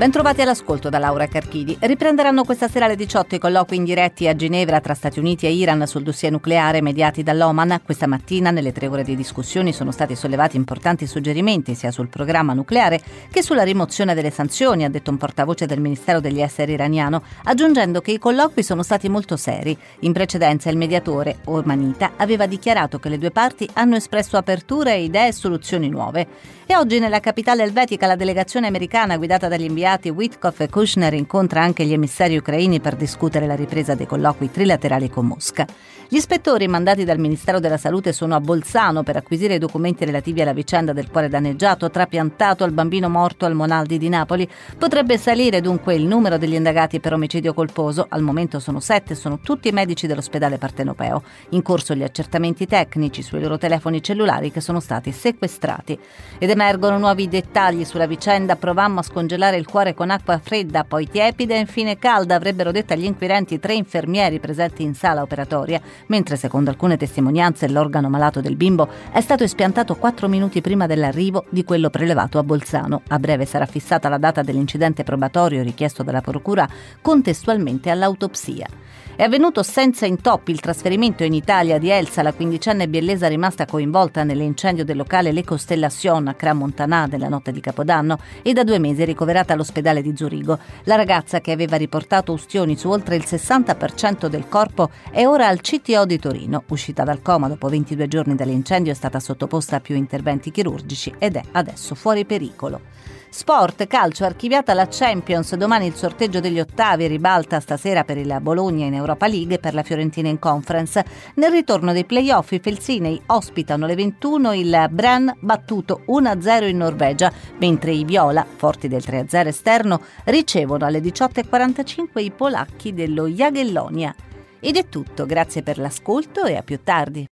Bentrovati all'ascolto da Laura Carchidi. Riprenderanno questa sera alle 18 i colloqui indiretti a Ginevra tra Stati Uniti e Iran sul dossier nucleare mediati dall'Oman. Questa mattina, nelle 3 ore di discussioni, sono stati sollevati importanti suggerimenti sia sul programma nucleare che sulla rimozione delle sanzioni, ha detto un portavoce del Ministero degli Esteri iraniano, aggiungendo che i colloqui sono stati molto seri. In precedenza il mediatore, omanita, aveva dichiarato che le due parti hanno espresso aperture, idee e soluzioni nuove. E oggi nella capitale elvetica la delegazione americana guidata dagli inviati Witkoff e Kushner incontra anche gli emissari ucraini per discutere la ripresa dei colloqui trilaterali con Mosca. Gli ispettori mandati dal Ministero della Salute sono a Bolzano per acquisire i documenti relativi alla vicenda del cuore danneggiato trapiantato al bambino morto al Monaldi di Napoli. Potrebbe salire dunque il numero degli indagati per omicidio colposo. Al momento sono 7, sono tutti medici dell'ospedale partenopeo. In corso gli accertamenti tecnici sui loro telefoni cellulari che sono stati sequestrati. Ed emergono nuovi dettagli sulla vicenda. Provammo a scongelare il cuore con acqua fredda, poi tiepida e infine calda, avrebbero detto agli inquirenti 3 infermieri presenti in sala operatoria, mentre secondo alcune testimonianze l'organo malato del bimbo è stato espiantato 4 minuti prima dell'arrivo di quello prelevato a Bolzano. A breve sarà fissata la data dell'incidente probatorio richiesto dalla procura contestualmente all'autopsia. È avvenuto senza intoppi il trasferimento in Italia di Elsa, la quindicenne biellesa rimasta coinvolta nell'incendio del locale Le Constellation a Crans-Montana della notte di Capodanno e da 2 mesi ricoverata all'ospedale di Zurigo. La ragazza, che aveva riportato ustioni su oltre il 60% del corpo, è ora al CTO di Torino. Uscita dal coma dopo 22 giorni dall'incendio, è stata sottoposta a più interventi chirurgici ed è adesso fuori pericolo. Sport, calcio, archiviata la Champions, domani il sorteggio degli ottavi, ribalta stasera per il Bologna in Europa League e per la Fiorentina in Conference. Nel ritorno dei playoff i felsinei ospitano alle 21 il Brann battuto 1-0 in Norvegia, mentre i viola, forti del 3-0 esterno, ricevono alle 18:45 i polacchi dello Jagiellonia. Ed è tutto, grazie per l'ascolto e a più tardi.